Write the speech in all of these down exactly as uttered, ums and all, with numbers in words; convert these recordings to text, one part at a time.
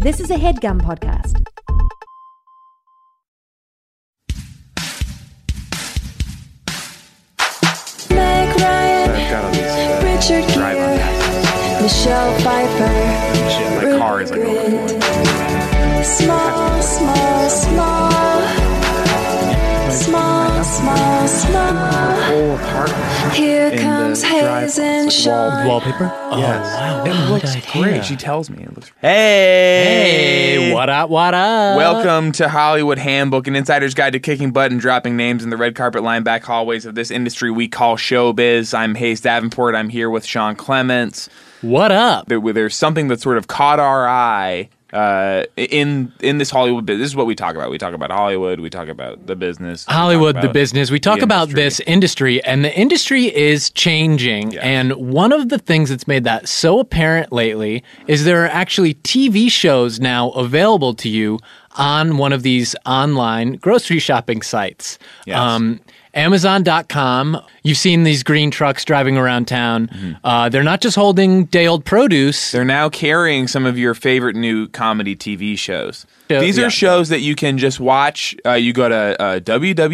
This is a HeadGum podcast. Meg Ryan, Richard Gere, Michelle Pfeiffer, My car is like overflowing. Small, small, small. Small, small, small. Whole apartment. Here in comes the Hayes driveway. and It's like wall- Sean. Wallpaper? Oh, Yes. wow. It What looks an great. idea. She tells me it looks. Hey, Hey, what up, what up? Welcome to Hollywood Handbook, an insider's guide to kicking butt and dropping names in the red carpet line back hallways of this industry we call showbiz. I'm Hayes Davenport. I'm here with Sean Clements. What up? There, there's something that sort of caught our eye uh, in in this Hollywood business. This is what we talk about. We talk about Hollywood. We talk about the business. we talk Hollywood, the about business. We talk the about industry. this industry, and the industry is changing. Yes. And one of the things that's made that so apparent lately is there are actually T V shows now available to you on one of these online grocery shopping sites. Yes. Amazon dot com. You've seen these green trucks driving around town. Mm-hmm. Uh, they're not just holding day-old produce. They're now carrying some of your favorite new comedy T V shows. Show- These are yeah. shows that you can just watch. Uh, you go to uh,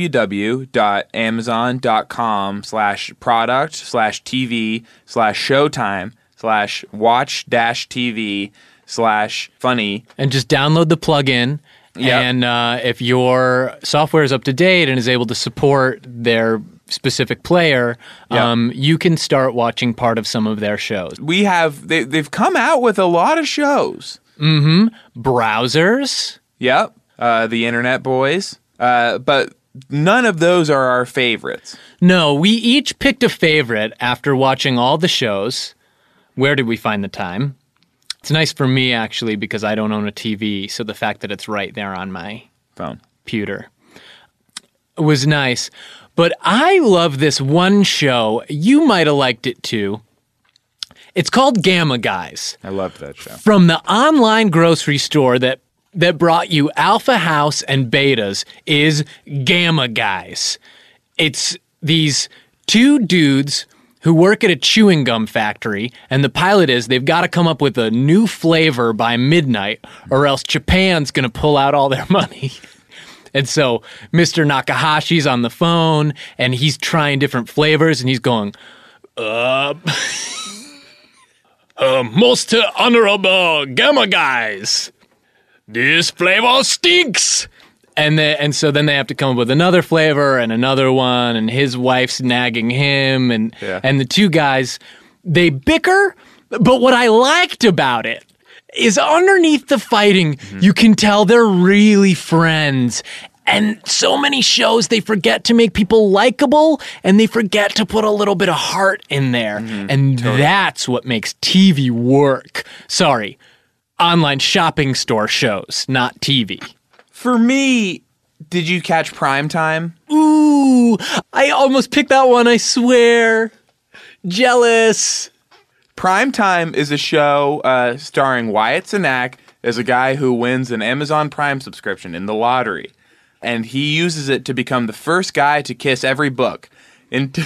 www.amazon.com slash product slash TV slash showtime slash watch dash TV slash funny. and just download the plugin. Yep. And uh, if your software is up to date and is able to support their specific player, Yep. um, you can start watching part of some of their shows. We have, they, they've come out with a lot of shows. Browsers. Yep. Uh, the Internet Boys. Uh, but none of those are our favorites. No, we each picked a favorite after watching all the shows. Where did we find the time? It's nice for me, actually, because I don't own a T V, so the fact that it's right there on my Phone. computer was nice. But I love this one show. You might have liked it too. It's called Gamma Guys. I loved that show. From the online grocery store that that brought you Alpha House and Betas is Gamma Guys. It's these two dudes who work at a chewing gum factory, and the pilot is they've got to come up with a new flavor by midnight, or else Japan's going to pull out all their money. And so Mister Nakahashi's on the phone, and he's trying different flavors, and he's going, uh, uh most honorable Gamma Guys, this flavor stinks. And the, and so then they have to come up with another flavor and another one, and his wife's nagging him, and Yeah. and the two guys, they bicker. But what I liked about it is underneath the fighting, Mm-hmm. you can tell they're really friends. And so many shows, they forget to make people likable, and they forget to put a little bit of heart in there. Mm-hmm. And that's what makes T V work. Sorry, online shopping store shows, not T V. For me, did you catch Prime Time? Ooh, I almost picked that one, I swear. Jealous. Prime Time is a show uh, starring Wyatt Cenac as a guy who wins an Amazon Prime subscription in the lottery. And he uses it to become the first guy to kiss every book. Until,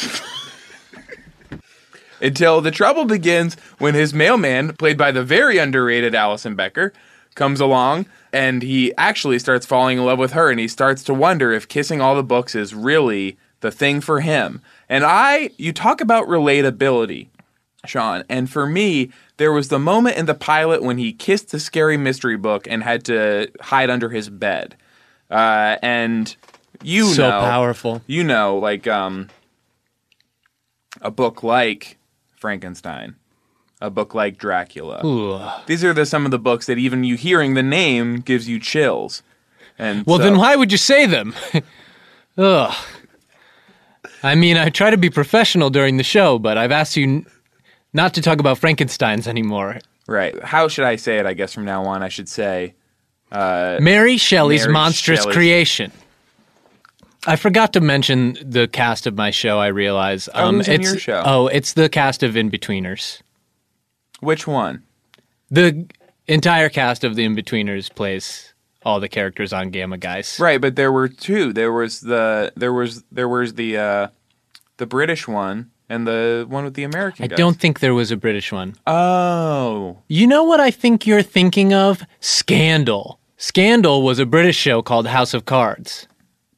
until the trouble begins when his mailman, played by the very underrated Allison Becker, comes along and he actually starts falling in love with her, and he starts to wonder if kissing all the books is really the thing for him. And I, you talk about relatability, Sean, and for me, there was the moment in the pilot when he kissed the scary mystery book and had to hide under his bed. Uh, and you So know, powerful. you know, like um, a book like Frankenstein, a book like Dracula. Ooh. These are the, some of the books that even you hearing the name gives you chills. And Well, so- then why would you say them? Ugh. I mean, I try to be professional during the show, but I've asked you n- not to talk about Frankensteins anymore. Right. How should I say it? I guess from now on I should say Mary Shelley's Mary monstrous Shelley's- creation. I forgot to mention the cast of my show, I realize. Oh, who's in it's, your show? Oh, it's the cast of In-Betweeners. which one? The entire cast of the In-Betweeners plays all the characters on Gamma Guys. Right, but there were two. There was the there was there was the uh, the British one and the one with the American I guys. don't think there was a British one. Oh. You know what I think you're thinking of? Scandal. Scandal was a British show called House of Cards.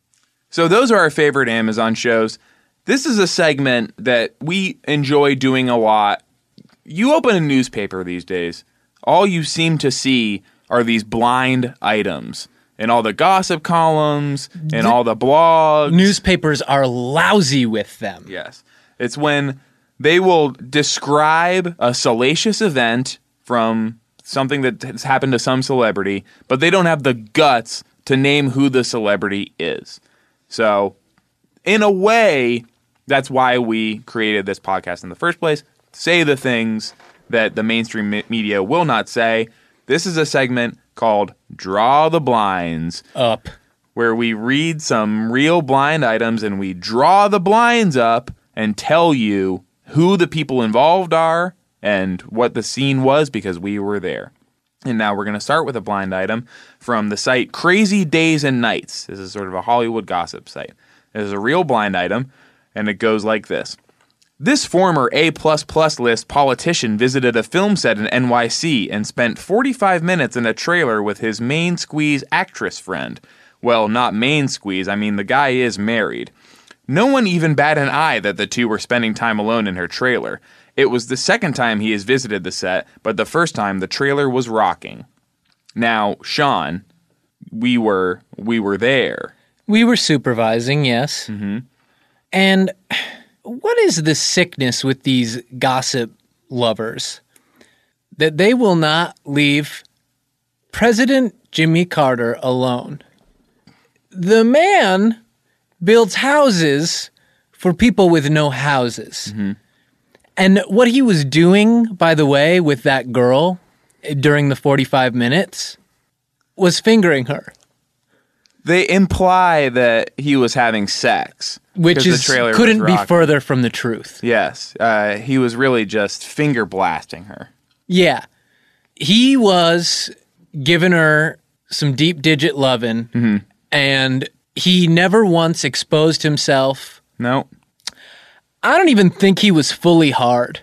So those are our favorite Amazon shows. This is a segment that we enjoy doing a lot. You open a newspaper these days, all you seem to see are these blind items in all the gossip columns and all the blogs. Newspapers are lousy with them. Yes. It's when they will describe a salacious event from something that has happened to some celebrity, but they don't have the guts to name who the celebrity is. So, in a way, that's why we created this podcast in the first place. Say the things that the mainstream me- media will not say. This is a segment called Draw the Blinds. Up. Where we read some real blind items and we draw the blinds up and tell you who the people involved are and what the scene was because we were there. And now we're going to start with a blind item from the site Crazy Days and Nights. This is sort of a Hollywood gossip site. It is a real blind item, and it goes like this. This former A plus plus list politician visited a film set in N Y C and spent forty-five minutes in a trailer with his main squeeze actress friend. Well, not main squeeze, I mean the guy is married. No one even bat an eye that the two were spending time alone in her trailer. It was the second time he has visited the set, but the first time the trailer was rocking. Now, Sean, we were we were there. We were supervising, yes. Mm-hmm. And what is the sickness with these gossip lovers? That they will not leave President Jimmy Carter alone. The man builds houses for people with no houses. Mm-hmm. And what he was doing, by the way, with that girl during the forty-five minutes was fingering her. They imply that he was having sex. Which 'cause the is trailer was couldn't be rocking. further from the truth. Yes, uh, he was really just finger blasting her. Yeah. He was giving her some deep digit loving, Mm-hmm. and he never once exposed himself. No. I don't even think he was fully hard.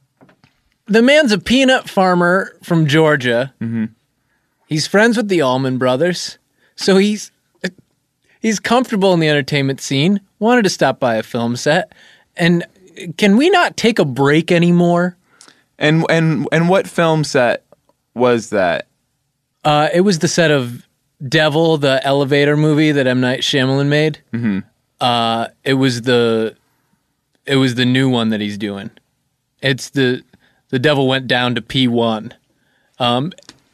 The man's a peanut farmer from Georgia. Mm-hmm. He's friends with the Allman Brothers, so he's he's comfortable in the entertainment scene. Wanted to stop by a film set, and can we not take a break anymore? And and and what film set was that? Uh, it was the set of Devil, the elevator movie that M. Night Shyamalan made. Mm-hmm. Uh, it was the it was the new one that he's doing. It's the the Devil Went Down to P one. Um,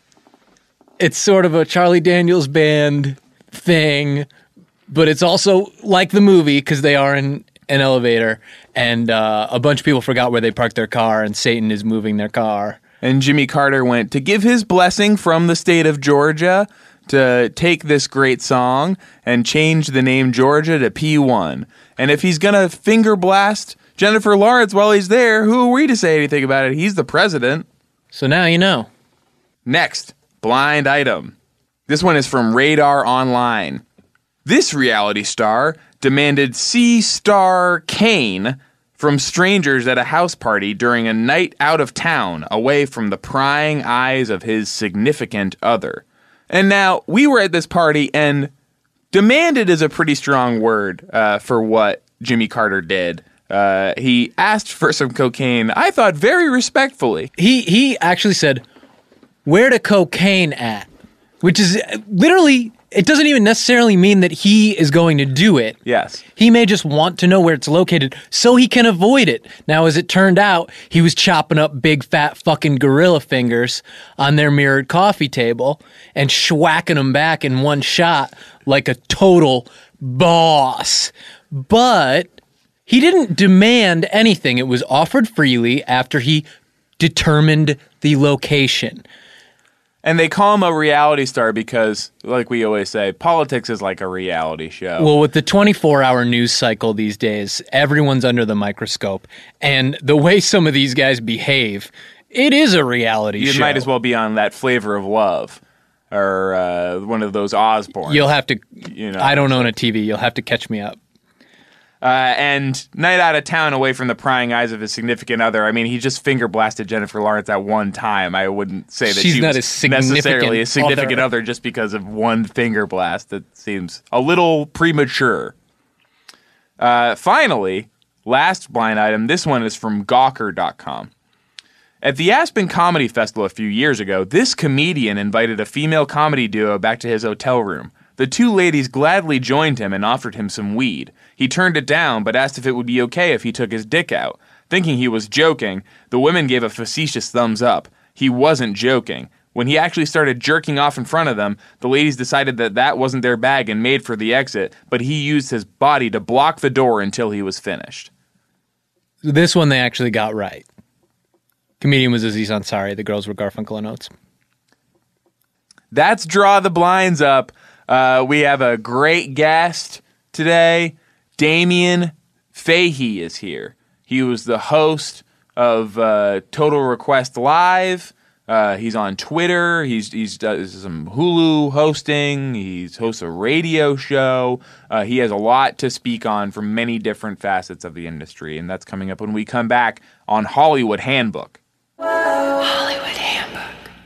it's sort of a Charlie Daniels Band thing, but it's also like the movie because they are in an elevator, and uh, a bunch of people forgot where they parked their car, and Satan is moving their car. And Jimmy Carter went to give his blessing from the state of Georgia to take this great song and change the name Georgia to P one. And if he's going to finger blast Jennifer Lawrence while he's there, who are we to say anything about it? He's the president. So now you know. Next, blind item. This one is from Radar Online. This reality star demanded C-Star Kane from strangers at a house party during a night out of town, away from the prying eyes of his significant other. And now, we were at this party, and demanded is a pretty strong word uh, for what Jimmy Carter did. Uh, he asked for some cocaine, I thought very respectfully. He he actually said, "Where to cocaine at?" Which is literally, it doesn't even necessarily mean that he is going to do it. Yes. He may just want to know where it's located so he can avoid it. Now, as it turned out, he was chopping up big fat fucking gorilla fingers on their mirrored coffee table and schwacking them back in one shot like a total boss. But he didn't demand anything. It was offered freely after he determined the location. And they call him a reality star because, like we always say, politics is like a reality show. Well, with the twenty-four hour news cycle these days, everyone's under the microscope. And the way some of these guys behave, it is a reality you show. might as well be on that Flavor of Love or uh, one of those Osbournes. You'll have to, You know, I don't own a T V. You'll have to catch me up. Uh, and night out of town away from the prying eyes of his significant other. I mean, he just finger blasted Jennifer Lawrence at one time. I wouldn't say that She's she not was a significant necessarily a significant other. other just because of one finger blast. That seems a little premature. Uh, finally, last blind item. This one is from Gawker dot com. At the Aspen Comedy Festival a few years ago, this comedian invited a female comedy duo back to his hotel room. The two ladies gladly joined him and offered him some weed. He turned it down, but asked if it would be okay if he took his dick out. Thinking he was joking, the women gave a facetious thumbs up. He wasn't joking. When he actually started jerking off in front of them, the ladies decided that that wasn't their bag and made for the exit, but he used his body to block the door until he was finished. This one they actually got right. Comedian was Aziz Ansari. The girls were Garfunkel and Oates. That's Draw the Blinds Up. Uh, we have a great guest today. Damien Fahey is here. He was the host of uh, Total Request Live. Uh, he's on Twitter. He's he's does some Hulu hosting. He's hosts a radio show. Uh, he has a lot to speak on from many different facets of the industry, and that's coming up when we come back on Hollywood Handbook. Hollywood Handbook.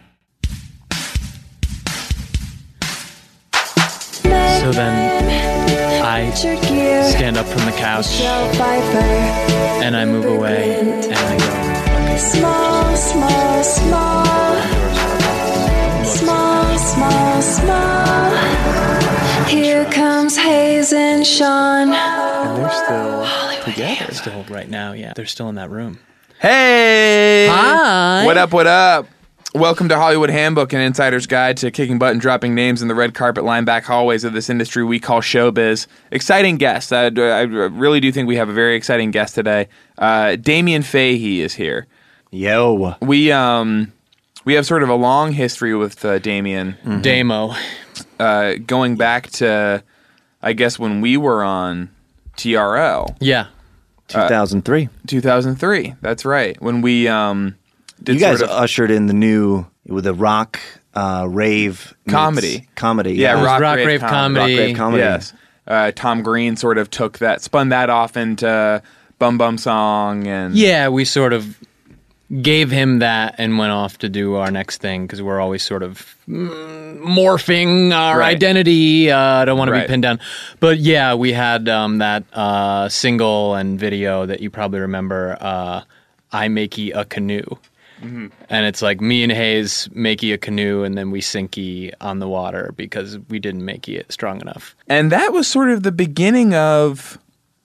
So then I stand up from the couch and I move away and I go, okay, Small, small, small. Small, small, small. Here comes Hayes and Sean. and they're still together. Still right now, yeah. They're still in that room. Hey! Hi. What up, what up? Welcome to Hollywood Handbook, an insider's guide to kicking butt and dropping names in the red carpet line back hallways of this industry we call showbiz. Exciting guest. I, I really do think we have a very exciting guest today. Uh, Damien Fahey is here. Yo. We um we have sort of a long history with uh, Damien, Mm-hmm. Damo. uh, going back to, I guess, when we were on T R L. Yeah. two thousand three. two thousand three. That's right. When we um did You guys sort of ushered in the new, with the rock, uh, rave. meets Comedy. Comedy. Yeah, It was rock, rock, rave, rave, com- comedy. Rock, rave, comedy. Yes. Uh, Tom Green sort of took that, spun that off into Bum Bum Song and Yeah, we sort of gave him that and went off to do our next thing because we're always sort of mm, morphing our Right. identity. Uh, I don't want Right. to be pinned down. But yeah, we had um, that uh, single and video that you probably remember, uh, I Makey a Canoe. Mm-hmm. And it's like me and Hayes makey a canoe and then we sinky on the water because we didn't makey it strong enough. And that was sort of the beginning of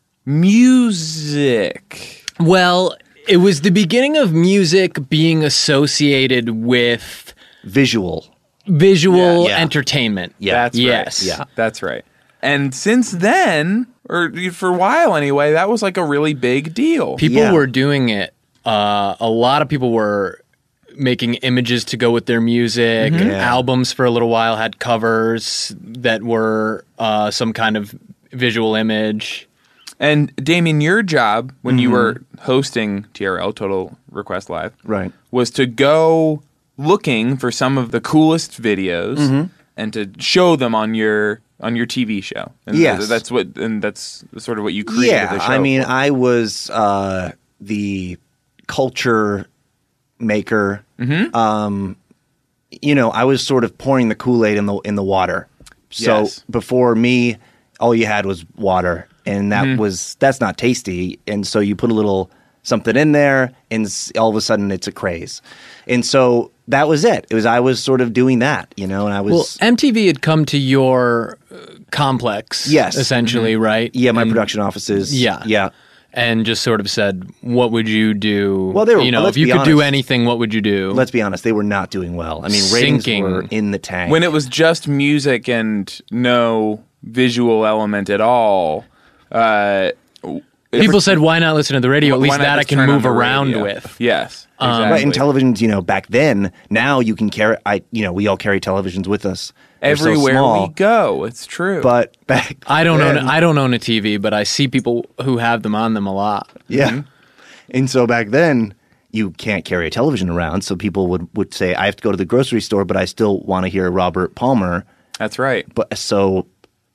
music. Well, it was the beginning of music being associated with Visual. visual Yeah, yeah. entertainment. Yeah. That's Yes. right. Yeah. That's right. And since then, or for a while anyway, that was like a really big deal. People Yeah. were doing it. Uh, a lot of people were making images to go with their music. And Yeah. albums for a little while had covers that were uh, some kind of visual image. And Damien, your job when you were hosting T R L, Total Request Live, Right. was to go looking for some of the coolest videos and to show them on your on your T V show. And Yes. that's what, and that's sort of what you created Yeah. the show. I mean, for. I was uh, the culture maker. Mm-hmm. Um, you know, I was sort of pouring the Kool-Aid in the in the water. So Yes. before me, all you had was water, and that Mm-hmm. was that's not tasty. And so you put a little something in there, and s- all of a sudden it's a craze. And so that was it. It was I was sort of doing that, you know, and I was Well, M T V had come to your uh, complex, Yes. essentially, right? yeah, my And- production offices. Yeah. yeah. and just sort of said, "What would you do?" Well, they were- you know, let's if you be could do honest. anything, what would you do? Let's be honest, they were not doing well. I mean, ratings Sinking. were in the tank. when it was just music and no visual element at all, uh, People said, "Why not listen to the radio? At why least not that I just can turn on move the around radio? with." Yes, Um, exactly. Right, and televisions, you know, back then, now you can carry, I, you know, we all carry televisions with us. They're so Everywhere small, we go, it's true. But back I don't then, own. I don't own a T V, but I see people who have them on them a lot. Yeah. Mm-hmm. And so back then, you can't carry a television around. So people would, would say, I have to go to the grocery store, but I still want to hear Robert Palmer. that's right. But so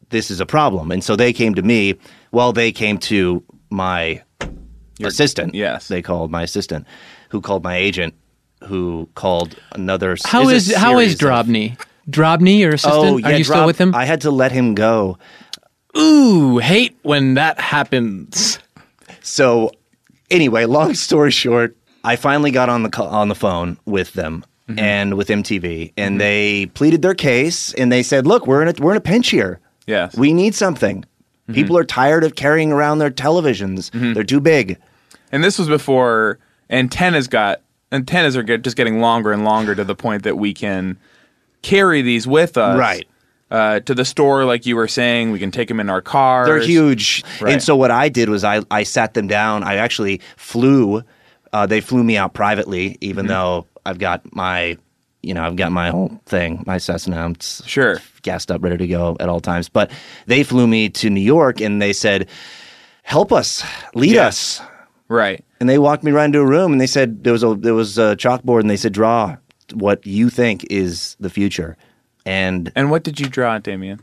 this is a problem. And so they came to me. Well, they came to my assistant. yes. They called my assistant, who called my agent, who called another. How is is a how is series of- Drobny? Drobny, your assistant? Oh, yeah, Are you still Drob- with him? I had to let him go. Ooh, hate when that happens. So, anyway, long story short, I finally got on the co- on the phone with them Mm-hmm. and with M T V, and they pleaded their case, and they said, "Look, we're in a we're in a pinch here. Yes. We need something. Mm-hmm. People are tired of carrying around their televisions. They're too big." And this was before antennas got antennas are get, just getting longer and longer to the point that we can carry these with us. Right. Uh, to the store, like you were saying, we can take them in our cars. They're huge. Right. And so what I did was I, I sat them down. I actually flew. Uh, they flew me out privately, even Mm-hmm. though I've got my, you know, I've got my whole thing, my Cessna. I'm s- Sure. gassed up, ready to go at all times. But they flew me to New York, and they said, "Help us, lead Yes. us." Right. And they walked me right into a room, and they said there was a there was a chalkboard, and they said, "Draw what you think is the future." And And what did you draw, Damien?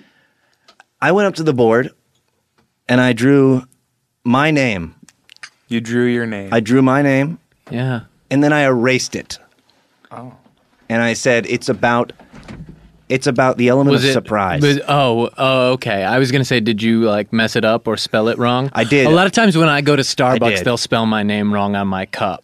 I went up to the board, and I drew my name. You drew your name. I drew my name, Yeah. and then I erased it. Oh. And I said, "It's about, it's about the element Was of it surprise." was- oh, oh, okay. I was gonna say, did you like mess it up or spell it wrong? I did. A lot of times when I go to Starbucks, did. they'll spell my name wrong on my cup.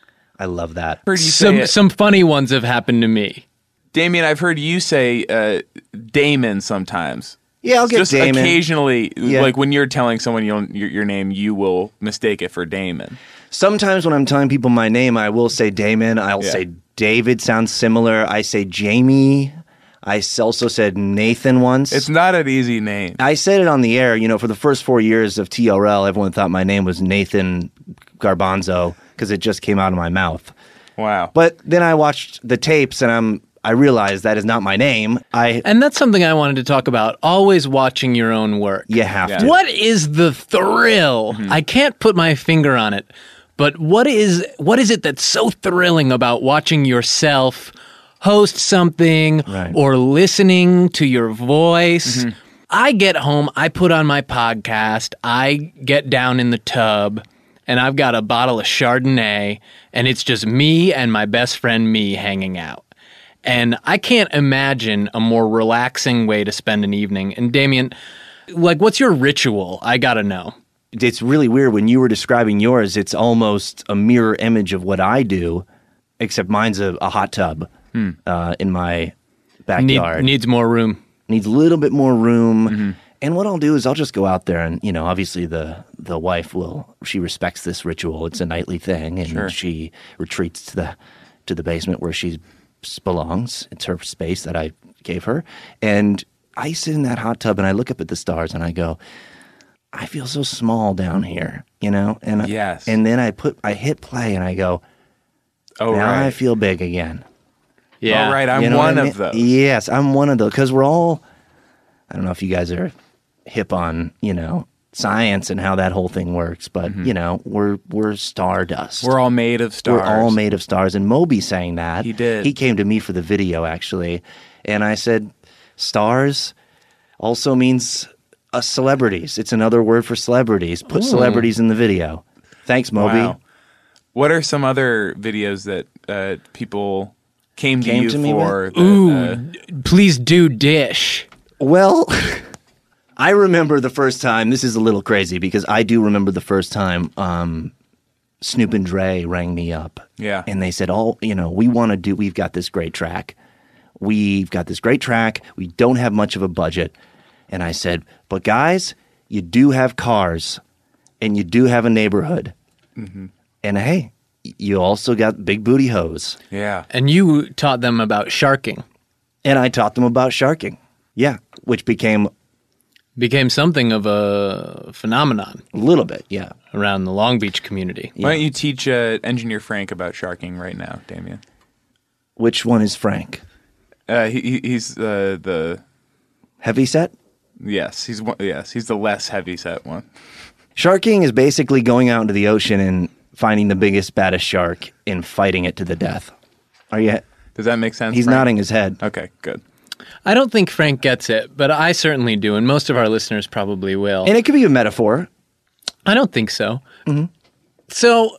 I love that. heard you Some say it. some funny ones have happened to me. Damien, I've heard you say uh, Damon sometimes. Yeah, I'll get Just Damon. occasionally, Yeah. like when you're telling someone you'll, your, your name, you will mistake it for Damon. Sometimes when I'm telling people my name, I will say Damon. I'll Yeah. say David. Sounds similar. I say Jamie. I s- also said Nathan once. It's not an easy name. I said it on the air. You know, for the first four years of T R L, everyone thought my name was Nathan Garbanzo because it just came out of my mouth. Wow. But then I watched the tapes, and I'm I realized that is not my name. I And that's something I wanted to talk about. Always watching your own work. you have Yeah. to. What is the thrill? I can't put my finger on it, but what is what is it that's so thrilling about watching yourself host something Right. or listening to your voice? I get home, I put on my podcast, I get down in the tub, and I've got a bottle of Chardonnay, and it's just me and my best friend me hanging out. And I can't imagine a more relaxing way to spend an evening. And Damien, like, what's your ritual? I gotta know. It's really weird when you were describing yours. It's almost a mirror image of what I do, except mine's a, a hot tub uh, in my Need, backyard. needs more room. Needs a little bit more room. Mm-hmm. And what I'll do is I'll just go out there, and you know, obviously the the wife will she respects this ritual. It's a nightly thing, and Sure. she retreats to the to the basement where she belongs. It's her space that I gave her, and I sit in that hot tub and I look up at the stars and I go, I feel so small down here, you know. And Yes. and then I put I hit play and I go, oh, now right. I feel big again. Yeah. All right, I'm You know one what I of mean? those. Yes, I'm one of those because we're all. I don't know if you guys are hip on, you know, science and how that whole thing works, but you know, we're we're stardust. Mm-hmm. We're all made of stars. We're all made of stars. And Moby sang that. He did. He came to me for the video actually, and I said, stars also means uh, celebrities. It's another word for celebrities. Put celebrities in the video. Thanks, Moby. Wow. What are some other videos that uh, people came to Came you to me for? with? that, Ooh, uh, please do dish. Well, I remember the first time. This is a little crazy because I do remember the first time um, Snoop and Dre rang me up. Yeah. And they said, oh, you know, we want to do, we've got this great track. We've got this great track. We don't have much of a budget. And I said, but guys, you do have cars and you do have a neighborhood. Mm-hmm. And hey, you also got big booty hoes. yeah. And you taught them about sharking. And I taught them about sharking. Yeah. Which became Became something of a phenomenon a little bit. Yeah. around the Long Beach community. Why don't you teach uh, Engineer Frank about sharking right now, Damien? Which one is Frank? Uh, he, he- he's uh, the Heavy set? yes, he's one, yes, he's the less heavy set one. Sharking is basically going out into the ocean and finding the biggest, baddest shark and fighting it to the death. Are you? Does that make sense? He's Frank? nodding his head. Okay, good. I don't think Frank gets it, but I certainly do, and most of our listeners probably will. And it could be a metaphor. I don't think so. Mm-hmm. So,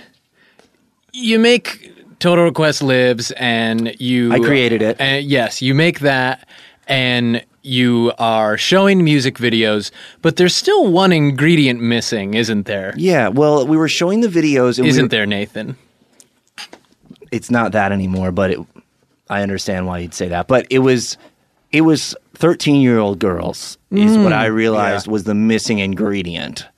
you make Total Request Lives, and you... I created it. Uh, yes, you make that, and you are showing music videos, but there's still one ingredient missing, isn't there? Yeah, well, we were showing the videos. And Isn't we were, there, Nathan? It's not that anymore, but it, I understand why you'd say that. But it was, it was thirteen-year-old girls is what I realized yeah. was the missing ingredient.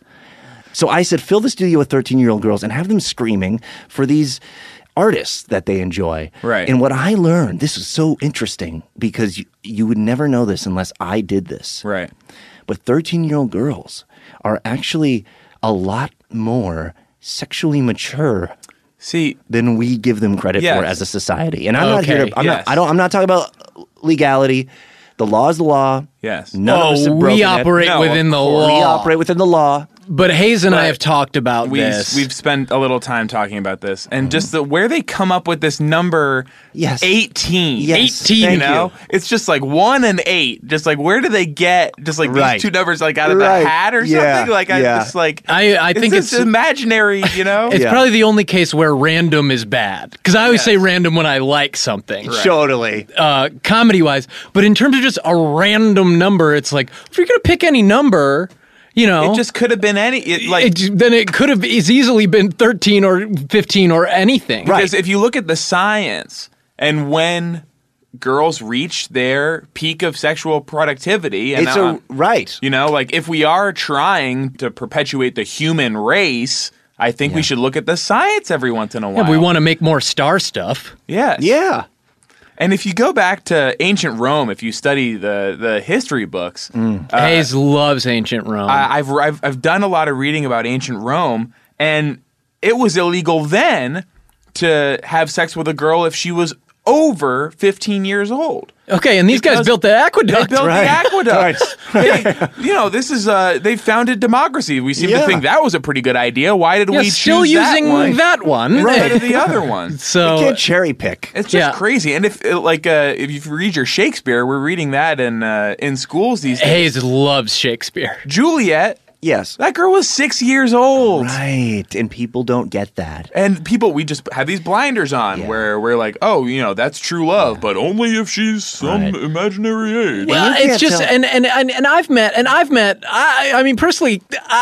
So I said, fill the studio with thirteen-year-old girls and have them screaming for these artists that they enjoy. Right. And what I learned, this is so interesting because you, you would never know this unless I did this. Right. But thirteen-year-old girls are actually a lot more sexually mature See, than we give them credit Yes. for as a society. And I'm not here Okay, to I'm yes. not I don't I'm not talking about legality. The law is the law. yes. None of us Oh, have broken we it. operate No, within of the course. law. We operate within the law. But Hayes and I But have talked about We, this. we've spent a little time talking about this, and just the, where they come up with this number Yes. eighteen. Yes, eighteen, You thank know? It's just like one and eight. Just like, where do they get just like Right. these two numbers like out of Right. the hat or Yeah. something? Like, I Yeah. just like, I, I think it's, it's imaginary, you know? it's Yeah. probably the only case where random is bad. Because I always Yes. say random when I like something, Totally. uh, comedy wise. But in terms of just a random number, it's like if you're gonna pick any number, you know, It just could have been any, it, like, it, then it could have as easily been thirteen or fifteen or anything. because if you look at the science and when girls reach their peak of sexual productivity, and It's uh, a right. you know, like if we are trying to perpetuate the human race, I think we should look at the science every once in a while. Yeah, we want to make more star stuff. Yes. Yeah. And if you go back to ancient Rome, if you study the, the history books, Hayes loves ancient Rome. I, I've, I've I've done a lot of reading about ancient Rome, and it was illegal then to have sex with a girl if she was over fifteen years old. okay, and these guys because built the They aqueduct. built right. the aqueduct. They, you know, this is uh, they founded democracy. We seem Yeah. to think that was a pretty good idea. Why did Yeah, we still choose using that one that one. instead of the other one? So You can't cherry pick. It's just Yeah. crazy. And if uh, like uh, if you read your Shakespeare, we're reading that in uh, in schools these days. Hayes loves Shakespeare. Juliet, Yes. that girl was six years old. Right. And people don't get that. And people, we just have these blinders on Yeah. where we're like, oh, you know, that's true love, but only if she's some Right. imaginary age. Well, you it's can't just tell- and, and and and I've met and I've met I I mean personally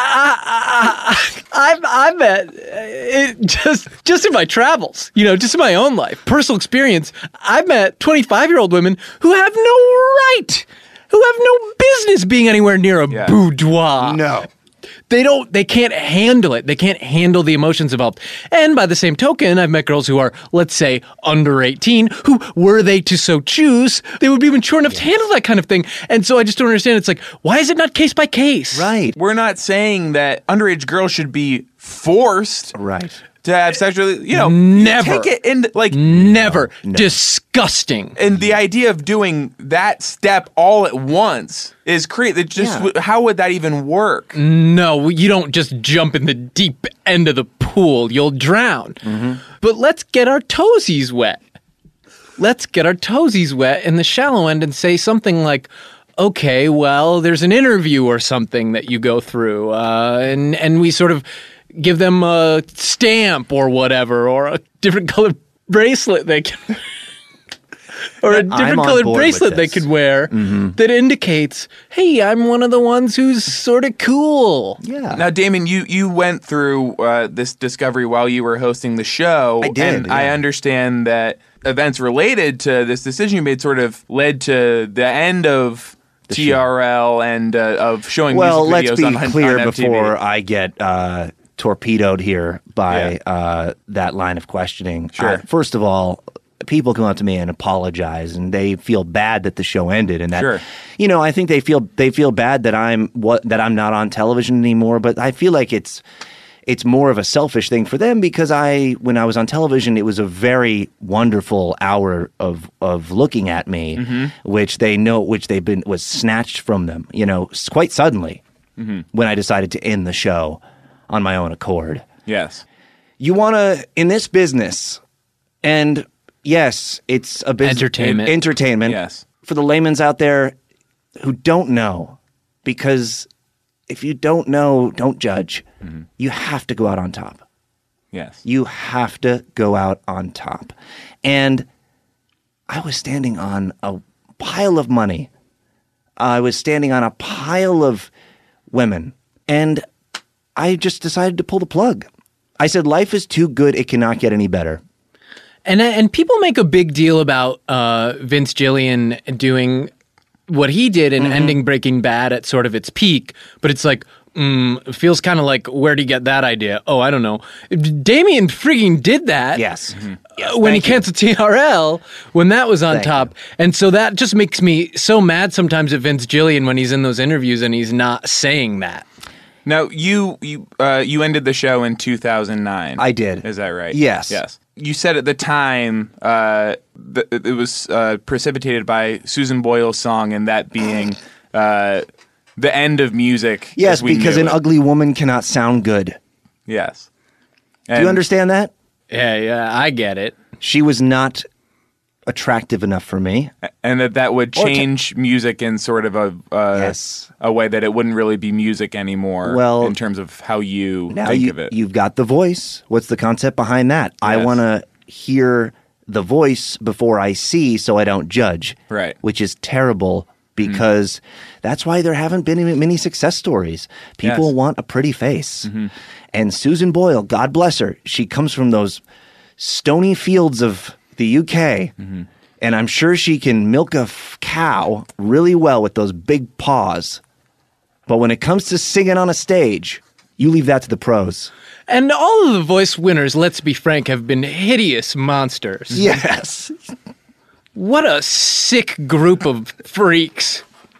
I, I, I I've I've met uh, it just just in my travels, you know, just in my own life, personal experience. I've met twenty-five year old women who have no right, who have no business being anywhere near a Yeah. boudoir. No. They don't, they can't handle it. They can't handle the emotions involved. And by the same token, I've met girls who are, let's say, under eighteen, who, were they to so choose, they would be mature enough to handle that kind of thing. And so I just don't understand. It's like, why is it not case by case? Right. We're not saying that underage girls should be forced Right. to have sexual, you know, Never. take it in, like, Never. Disgusting. and the idea of doing that step all at once is crazy. It just, Yeah. how would that even work? No, you don't just jump in the deep end of the pool. You'll drown. But let's get our toesies wet. Let's get our toesies wet in the shallow end and say something like, okay, well, there's an interview or something that you go through, uh, and, and we sort of give them a stamp or whatever, or a different colored bracelet they can or a I'm different on colored board with bracelet they this. could wear that indicates, hey, I'm one of the ones who's sort of cool. Yeah. Now, Damon, you, you went through uh, this discovery while you were hosting the show. I did, And I yeah. understand that events related to this decision you made sort of led to the end of T R L and uh, of showing Well, music let's videos be on, clear on M T V. before I get uh, torpedoed here by Yeah. uh, that line of questioning. Sure. Uh, first of all, people come up to me and apologize, and they feel bad that the show ended, and that Sure. you know, I think they feel they feel bad that I'm what that I'm not on television anymore. But I feel like it's it's more of a selfish thing for them because I when I was on television, it was a very wonderful hour of of looking at me, which they know which they've been was snatched from them, you know, s- quite suddenly when I decided to end the show on my own accord. Yes. You want to in this business, and yes, it's a business Entertainment. entertainment. Yes. for the layman's out there who don't know, because if you don't know, don't judge. Mm-hmm. You have to go out on top. Yes. You have to go out on top. And I was standing on a pile of money. I was standing on a pile of women. And I just decided to pull the plug. I said, life is too good. It cannot get any better. And and people make a big deal about uh, Vince Gilligan doing what he did and mm-hmm. ending Breaking Bad at sort of its peak. But it's like, mm, it feels kind of like, where'd he get that idea? Oh, I don't know. Damien frigging did that. Yes. Mm-hmm. yes uh, when he you. canceled T R L, when that was on Thank top. you. And so that just makes me so mad sometimes at Vince Gilligan when he's in those interviews and he's not saying that. Now, you you uh, you ended the show in two thousand nine. I did. Is that right? Yes. Yes. You said at the time uh, th- it was uh, precipitated by Susan Boyle's song, and that being uh, the end of music. Yes, as we because knew an it. ugly woman cannot sound good. Yes. Do And you understand that? Yeah, yeah, I get it. She was not attractive enough for me. And that that would Or to- change music in sort of a uh, Yes. a way that it wouldn't really be music anymore. Well, in terms of how you Now think you, of it. you've got the voice. What's the concept behind that? I Yes. want to hear the voice before I see, so I don't judge. Right. Which is terrible because that's why there haven't been many success stories. People Yes. want a pretty face. And Susan Boyle, God bless her, she comes from those stony fields of the U K. And I'm sure she can milk a f- cow really well with those big paws. But when it comes to singing on a stage, you leave that to the pros. And all of the voice winners, let's be frank, have been hideous monsters. Yes. What a sick group of freaks.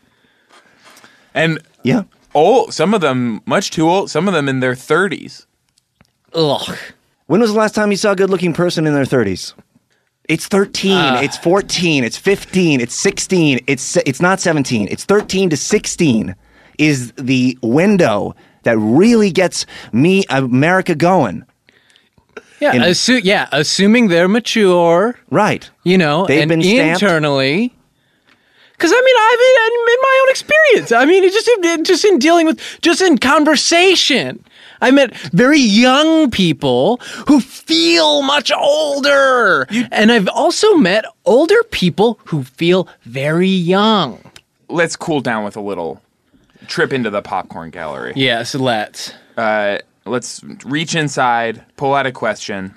and Yeah. old, some of them much too old. Some of them in their thirties. Ugh. When was the last time you saw a good-looking person in their thirties? It's thirteen, Uh. it's fourteen, it's fifteen, it's sixteen, it's se- it's not seventeen. It's thirteen to sixteen is the window that really gets me America going. Yeah, In- assu- yeah, assuming they're mature, Right. you know, They've and been stamped. internally. Because I mean, I've in, in my own experience. I mean, it's just in, just in dealing with, just in conversation. I met very young people who feel much older, and I've also met older people who feel very young. Let's cool down with a little trip into the popcorn gallery. Yes, let's. Uh, let's reach inside, pull out a question.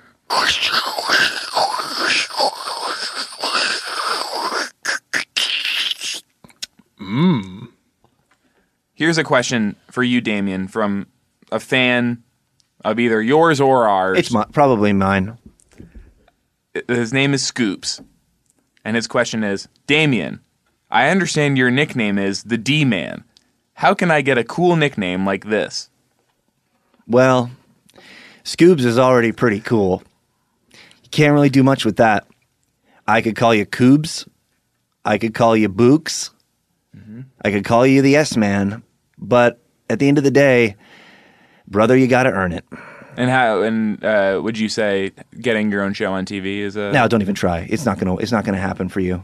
Mmm. Here's a question for you, Damien, from a fan of either yours or ours. It's my, probably mine. His name is Scoops, and his question is, Damien, I understand your nickname is the D-Man. How can I get a cool nickname like this? Well, Scoobs is already pretty cool. You can't really do much with that. I could call you Coobs. I could call you Books. Mm-hmm. I could call you the S-Man. But at the end of the day, brother, you got to earn it. And how? And uh, would you say getting your own show on T V is a? No, don't even try. It's not gonna. It's not gonna happen for you.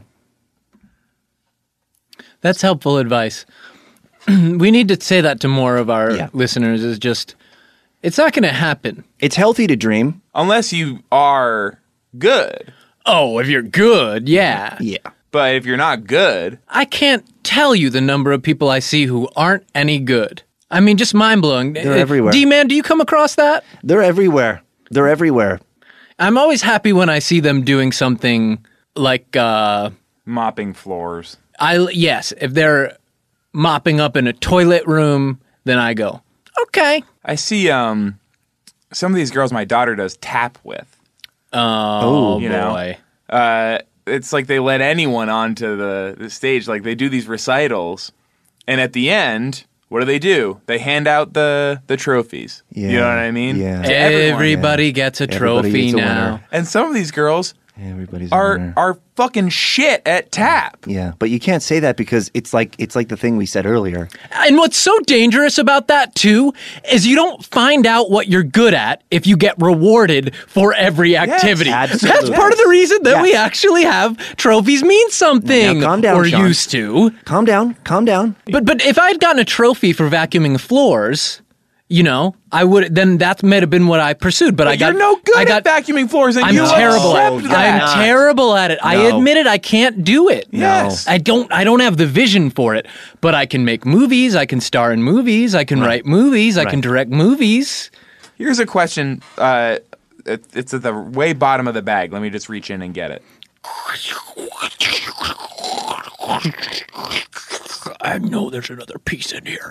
That's helpful advice. We need to say that to more of our Yeah. listeners is just, it's not going to happen. It's healthy to dream. Unless you are good. Oh, if you're good, yeah. Yeah. But if you're not good, I can't tell you the number of people I see who aren't any good. I mean, just mind-blowing. They're everywhere. D-Man, do you come across that? They're everywhere. They're everywhere. I'm always happy when I see them doing something like, uh, mopping floors. I yes, if they're mopping up in a toilet room, then I go, okay. I see um, some of these girls my daughter does tap with. Oh, you know. boy. Uh, it's like they let anyone onto the, the stage. Like they do these recitals, and at the end, what do they do? They hand out the, the trophies. You Yeah. know what I mean? Yeah. To everyone. Everybody gets a Everybody trophy gets a now. winner. And some of these girls Everybody's a are winner. are fucking shit at tap. Yeah, but you can't say that because it's like it's like the thing we said earlier. And what's so dangerous about that too is you don't find out what you're good at if you get rewarded for every activity. absolutely. That's part of the reason that Yes. we actually have trophies mean something. Now, calm down, or Sean. used to. Calm down, calm down. But but if I had gotten a trophy for vacuuming floors, you know, I would then that might have been what I pursued. But, I But got you're no good I got, at vacuuming floors, and I'm you terrible at accept it. that. I'm terrible at it. I No. admit it. I can't do it. Yes. I don't I don't have the vision for it, but I can make movies, I can star in movies, I can write movies, I can Right. direct movies. Here's a question. Uh, it, it's at the way bottom of the bag. Let me just reach in and get it. I know there's another piece in here.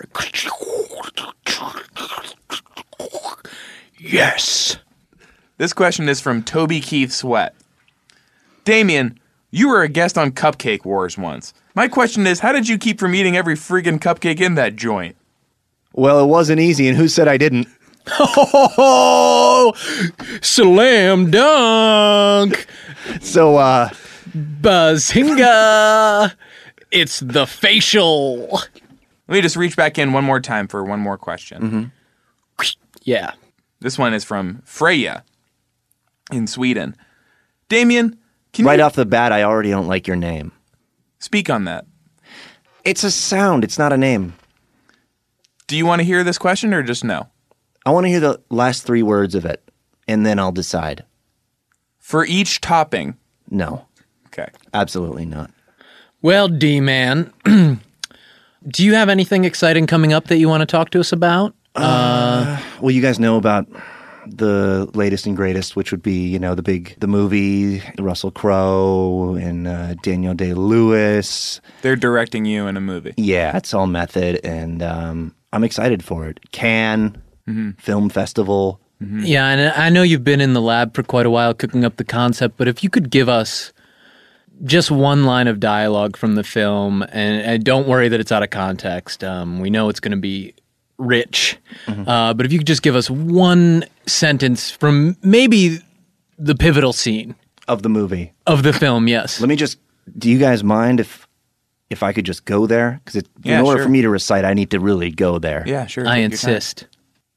Yes. This question is from Toby Keith Sweat. Damien, you were a guest on Cupcake Wars once. My question is, how did you keep from eating every friggin' cupcake in that joint? Well, it wasn't easy, and who said I didn't? Oh, slam dunk. So, uh, Bazinga. It's the facial. Let me just reach back in one more time for one more question. Yeah. This one is from Freya in Sweden. Damien, can right you off the bat, I already don't like your name. speak on that? It's a sound. It's not a name. Do you want to hear this question or just no? I want to hear the last three words of it, and then I'll decide. For each topping. No, Okay. absolutely not. Well, D-Man, do you have anything exciting coming up that you want to talk to us about? Well, you guys know about the latest and greatest, which would be, you know, the big, the movie, Russell Crowe and uh, Daniel Day-Lewis. They're directing you in a movie. Yeah, it's all method, and um, I'm excited for it. Cannes Film Festival. Yeah, and I know you've been in the lab for quite a while cooking up the concept, but if you could give us just one line of dialogue from the film, and, and don't worry that it's out of context. Um, we know it's going to be rich, uh, but if you could just give us one sentence from maybe the pivotal scene Of the movie. of the film, yes. Let me just, do you guys mind if if I could just go there? Because Yeah, in order sure. for me to recite, I need to really go there. Yeah, sure. I take your time. insist.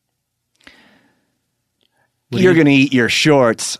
You're going to eat your shorts.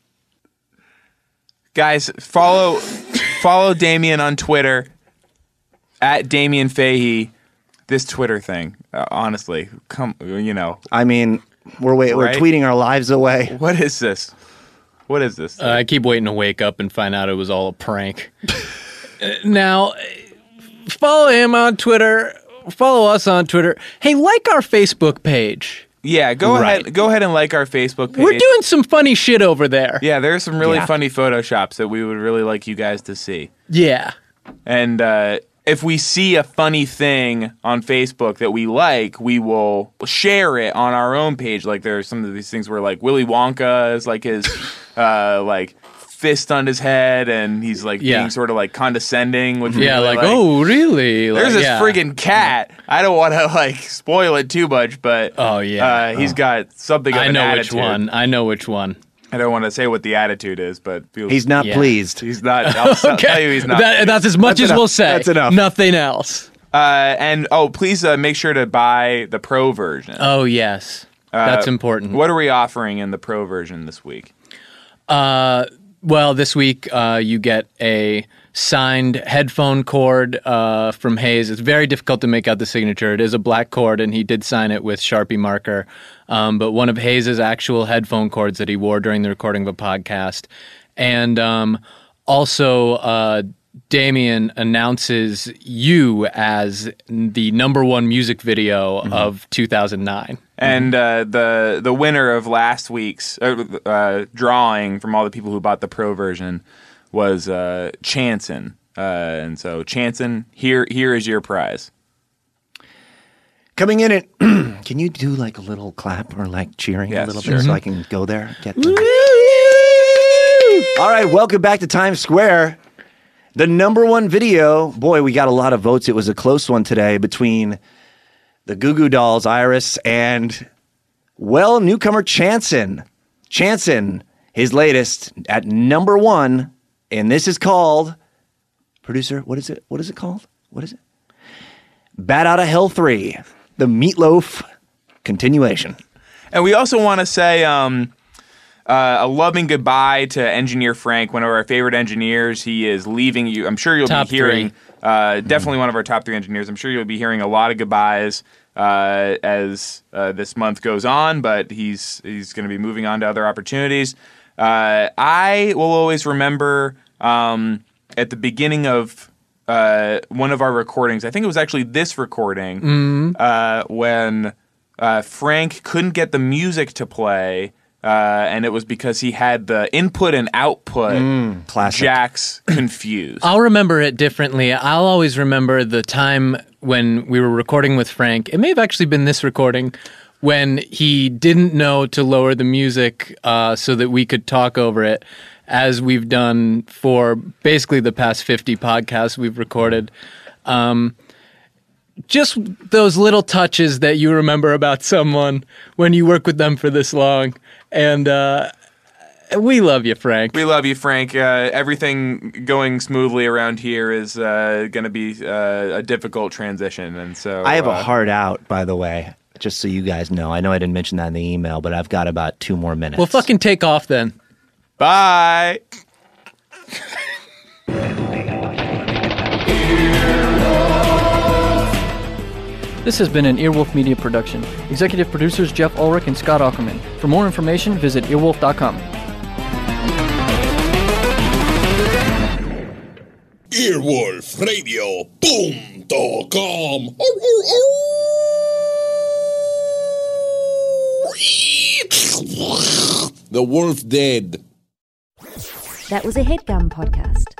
Guys, follow follow Damien on Twitter at Damien Fahey. This Twitter thing, uh, honestly, come, you know, I mean, we're wait, Right? we're tweeting our lives away. what is this? What is this? Uh, I keep waiting to wake up and find out it was all a prank. Uh, now, follow him on Twitter. Follow us on Twitter. Hey, like our Facebook page. yeah, go right. ahead. Go ahead and like our Facebook page. We're doing some funny shit over there. Yeah, there's some really Yeah. funny photoshops that we would really like you guys to see. Yeah. And uh, if we see a funny thing on Facebook that we like, we will share it on our own page. Like there are some of these things where like Willy Wonka is like his uh, like fist on his head, and he's like Yeah. being sort of like condescending. Which we Yeah, really like, oh, really? There's like, this yeah. friggin' cat. I don't want to like spoil it too much, but Oh, yeah. uh, he's got something. Of I an know attitude. which one. I know which one. I don't want to say what the attitude is, but feels, He's not Yeah. pleased. He's not. I'll, I'll tell you, he's not. That, that's as much That's as enough. we'll say. That's enough. Nothing else. Uh, and oh, please uh, make sure to buy the pro version. Oh, yes. Uh, That's important. What are we offering in the pro version this week? Uh, well, this week uh, you get a signed headphone cord uh, from Hayes. It's very difficult to make out the signature. It is a black cord, and he did sign it with Sharpie marker. Um, but one of Hayes' actual headphone cords that he wore during the recording of a podcast. And um, also, uh, Damien announces you as the number one music video of two thousand nine. And uh, the the winner of last week's uh, uh, drawing from all the people who bought the pro version was uh, Chanson. Uh, and so, Chanson, here here is your prize. Coming in at, can you do like a little clap or like cheering Yes, a little sure. bit so I can go there? Get to All right, welcome back to Times Square. The number one video. Boy, we got a lot of votes. It was a close one today between the Goo Goo Dolls, Iris, and, well, newcomer Chanson. Chanson his latest at number one, and this is called, producer, what is it? What is it called? What is it? Bat Out of Hell three, the Meatloaf continuation. And we also want to say um, uh, a loving goodbye to Engineer Frank, one of our favorite engineers. He is leaving you. I'm sure you'll Top be hearing, three. uh, definitely one of our top three engineers. I'm sure you'll be hearing a lot of goodbyes uh, as uh, this month goes on, but he's he's going to be moving on to other opportunities. Uh, I will always remember um, at the beginning of uh, one of our recordings, I think it was actually this recording, Mm-hmm. uh, when uh, Frank couldn't get the music to play, uh, and it was because he had the input and output Classic. jacks confused. I'll remember it differently. I'll always remember the time when we were recording with Frank. It may have actually been this recording when he didn't know to lower the music uh, so that we could talk over it, as we've done for basically the past fifty podcasts we've recorded. Um, just those little touches that you remember about someone when you work with them for this long. And uh, we love you, Frank. We love you, Frank. Uh, everything going smoothly around here is uh, going to be uh, a difficult transition, and so I have uh, a heart out, by the way, just so you guys know. I know I didn't mention that in the email, but I've got about two more minutes. Well, fucking take off then. Bye. This has been an Earwolf Media production. Executive producers Jeff Ulrich and Scott Ackerman. For more information, visit earwolf dot com. earwolf radio punto com. The wolf dead. That was a HeadGum podcast.